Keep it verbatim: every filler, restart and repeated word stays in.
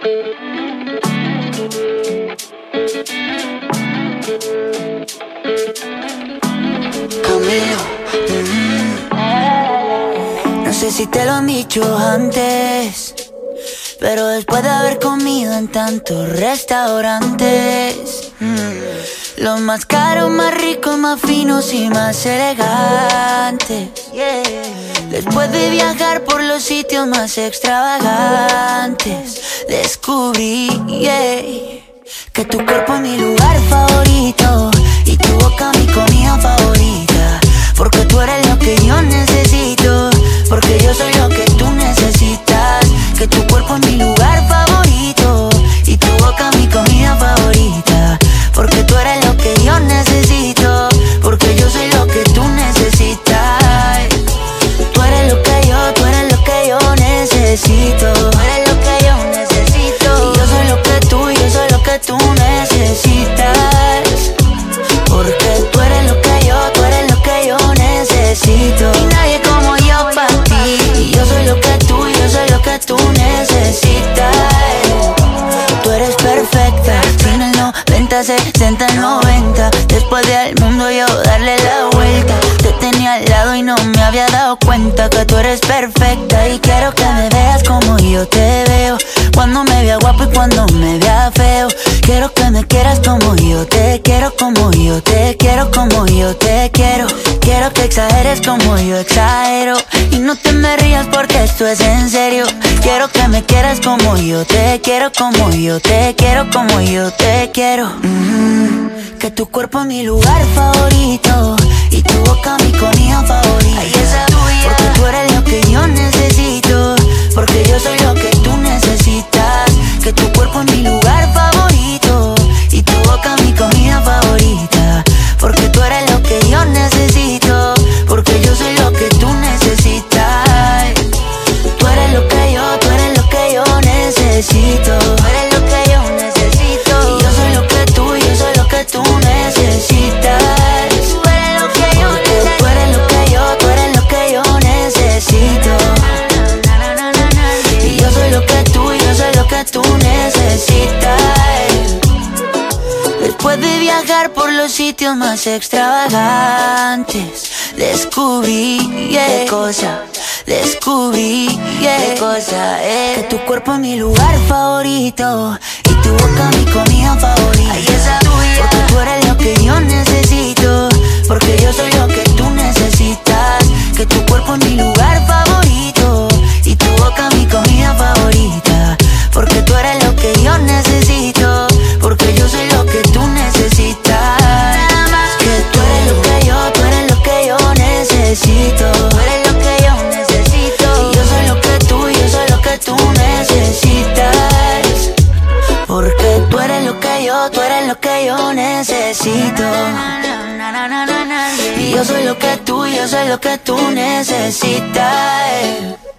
Camilo, mm-hmm. No sé si te lo han dicho antes, pero después de haber comido en tantos restaurantes, mm, los más caros, más ricos, más finos y más elegantes, yeah. Después de viajar por los sitios más extravagantes, descubrí, yeah, que tu cuerpo es mi lugar favorito y tu boca mi comida favorita. Porque tú eres lo que yo necesito, porque yo soy lo que tú necesitas. Que tu cuerpo es mi lugar favorito y tu boca mi comida favorita. Porque tú eres lo que yo necesito, porque yo soy lo que tú necesitas. Tú eres lo que yo, tú eres lo que yo necesito. Tú eres lo que yo necesito. Y yo soy lo que tú, yo soy lo que tú necesitas. Porque tú eres lo que yo, tú eres lo que yo necesito. Y nadie como yo para ti. Y yo soy lo que tú, yo soy lo que tú necesitas. Tú eres perfecta, sin el noventa, sesenta, noventa. Después del mundo yo darle la vuelta. Te tenía al lado y no me había dado cuenta que tú eres perfecta. Y quiero que me veas como yo te veo, cuando me vea guapo y cuando me vea feo. Quiero que me quieras como yo te quiero, como yo te quiero, como yo te quiero. Quiero que exageres como yo exagero. Y no te me rías porque esto es en serio. Quiero que me quieras como yo te quiero, como yo te quiero, como yo te quiero. Mm-hmm. Que tu cuerpo es mi lugar favorito y tu boca mi comida favorita. Ay, esa tuya. Porque tú eres lo que yo necesito, porque yo soy lo que tú necesitas. Que tu cuerpo es mi lugar favorito y tu boca mi comida favorita. Porque tú eres lo que yo necesito, porque yo soy lo que tú necesitas. Tú eres lo que yo, tú eres lo que yo necesito. Tú eres lo que yo necesito. Y yo soy lo que tú, yo soy lo que tú necesitas. Tú eres lo que yo necesito. Tú eres lo que yo, tú eres lo que yo necesito. Y yo soy lo que tú, yo soy lo que tú necesitas. Después de viajar por los sitios más extravagantes, descubrí, yeah, qué cosa, descubrí, yeah, qué cosa, eh. Que tu cuerpo es mi lugar favorito y tu boca mi comida favorita. Ay, esa tuya. Porque tú eres lo que yo necesito, porque yo soy lo que tú necesitas. Que tu cuerpo es mi lugar favorito y tu boca mi comida favorita. Porque tú eres lo que yo necesito, porque yo soy lo que tú necesitas. Nada más que tú eres lo que yo, tú eres lo que yo necesito. Tú eres lo que yo necesito. Y yo soy lo que tú, yo soy lo que tú necesitas. Porque tú eres lo que yo, tú eres lo que yo necesito. Y yo soy lo que tú, yo soy lo que tú necesitas.